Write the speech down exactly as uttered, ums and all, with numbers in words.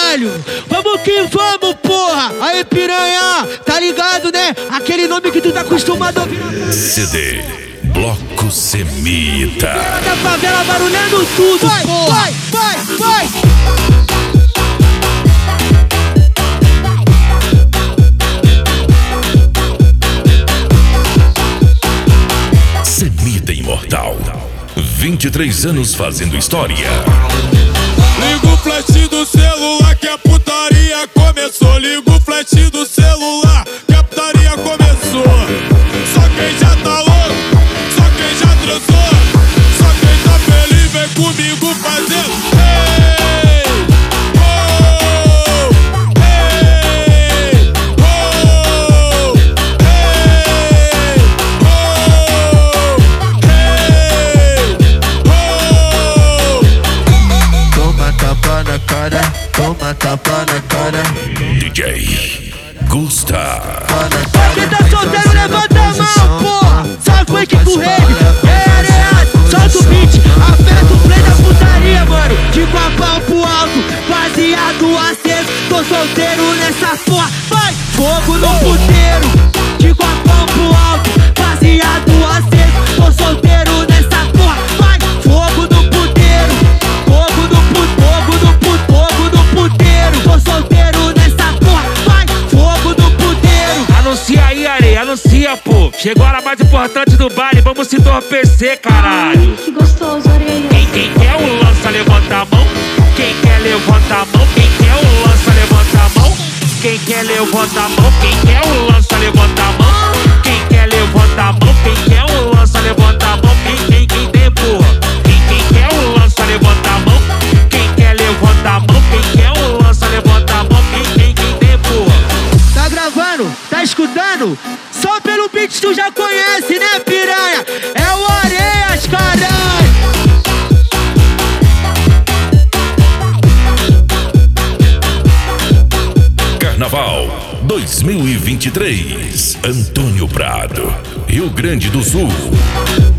caralho. Vamos que vamos, porra. Aí, piranha, tá ligado, né? Aquele nome que tu tá acostumado a ouvir. C D Bloco Semita. Da favela barulhando tudo, vai, porra. Vai, vai, vai. Semita Imortal. vinte e três anos fazendo história. Liga o flash do celular que a putaria começou. Liga o flash do celular que a putaria começou. Só quem já tá louco, só quem já transou, só quem tá feliz vem comigo fazendo. Hey, oh, hey, oh, hey, oh, hey, oh. Toma tapa na cara, toma tapa na cara. D J Gusta. Quem tá solteiro, levanta a mão, porra. Salve o equipe do rei. É, areado, solta o beat. Aperta o play da putaria, mano. De papão pro alto, baseado aceso. Tô solteiro nessa porra. Vai, fogo no puteiro. De papão pro alto, baseado aceso. Tô solteiro nessa porra. Vai, fogo no puteiro. Fogo no puteiro, fogo no puteiro, fogo no puteiro. Tô solteiro nessa porra. Vai, fogo no puteiro. Anuncia aí, areia, anuncia, pô. Chegou a hora mais importante do baile, vamos se entorpecer, caralho. Que gostoso, areia. Quem, quem quer o lança, levanta a mão. Quem quer, levanta a mão. Quem quer o lança, levanta a mão. Quem quer, levanta a mão. Quem quer o lança, levanta a mão. Quem quer, levanta a mão. Quem quer o lança, levanta a mão. Quem, quem, quem tem, porra. Quem, quem quer o lança, levanta a mão. Quem quer, levanta a mão. Quem quer o lança, levanta a mão. Quem, quem, quem tem, porra. Tá gravando? Tá escutando? Só pelo beat tu já conhece, né, piranha? É o Areias, caralho! Carnaval dois mil e vinte e três. Antônio Prado, Rio Grande do Sul.